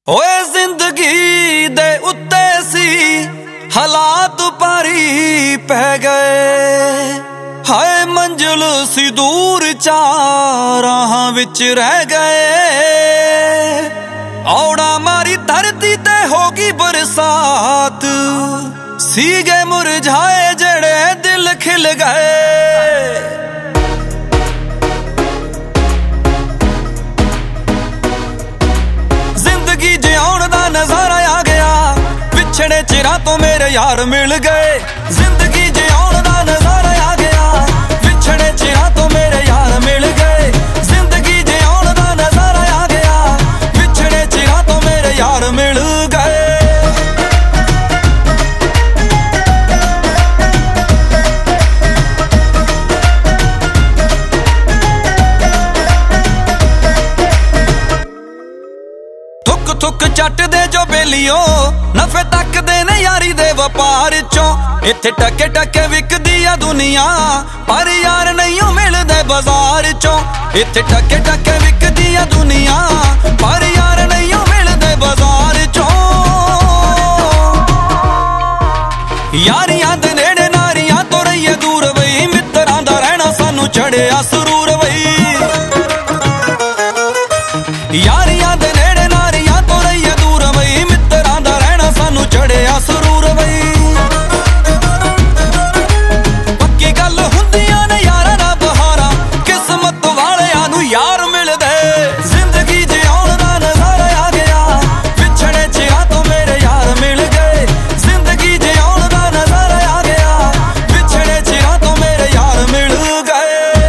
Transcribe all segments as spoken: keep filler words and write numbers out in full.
ओए जिंदगी दे उत्ते सी हालात भारी पै गए, हाय मंजिल सी दूर चार राहां विच रह गए। औड़ा मारी धरती ते होगी बरसात, सीगे मुरझाए जड़े दिल खिल गए। जिंदगी जिउण दा नजारा आ गया, पिछड़े चिरां तो मेरे यार मिल गए। जिंदगी जिउण दा नजारा आ गया, पिछड़े चिरां तो मेरे यार मिल गए। जिंदगी जिउण दा नजारा आ गया, पिछड़े चिरां तो मेरे यार मिल गए। थुक चट दे जो बेलियो नफे तक दे ने यारी दे वपार चों। इत्थे टके टके विकदी आ दुनिया, पर यार नहीं मिलदे बाजार चों। इत्थे टके टके विकदी आ दुनिया, पर यार नहीं मिलदे बाजार चों। यारियां दे नेड़े नारियां तो रहिए दूर बई, मित्रां दा रहना सानू चढ़िया सुरूर बई। यारियां दे नेड़े नारियां तो रहिए दूर बई, मित्रां दा रहना सानू चढ़िया सुरूर बई। पक्की गल हुंदियां ने यारां दा बहारा, किस्मत वालियां नू यार मिलदे। जिंदगी जिउण दा नजारा आ गया, पिछड़े चिरां तो मेरे यार मिल गए। जिंदगी जिउण दा नजारा आ गया, पिछड़े चिरां तो मेरे यार मिल गए।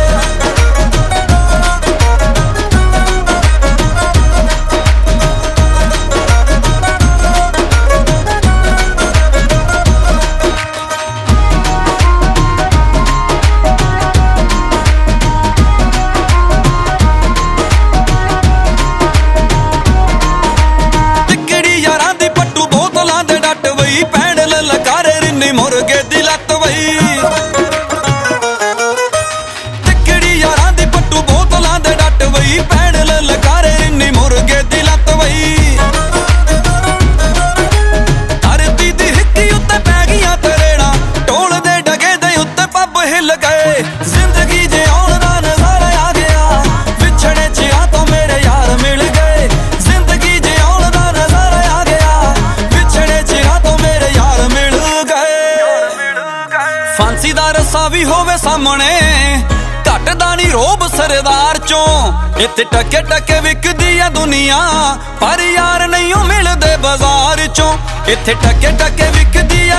भैन ललकारे रिन्नी मुर्गे दी लत्त बई, तिकड़ी यारां दी पट्टू बोतलां दे डट बई। भैन ललकारे रिन्नी मुर्गे दी लत्त बई। धरती दी हिक्की उत्ते पै गियां तरेड़ा, ढोल दे डगे दे उत्ते पब हिल गए। जिंदगी जिउण दा नजारा आ गया, पिछड़े चिरां तो मेरे यार मिल गए। जिंदगी जिउण दा नजारा आ गया, पिछड़े चिरां तो मेरे यार मिल गए। फांसी दा रस्सा भी होवे सामने, घटदा नी रोब सरदार चों। इत्थे टके टके विकदी आ दुनिया, पर यार नहीं मिलदे बाजार चों। इत्थे टके टके विकदी आ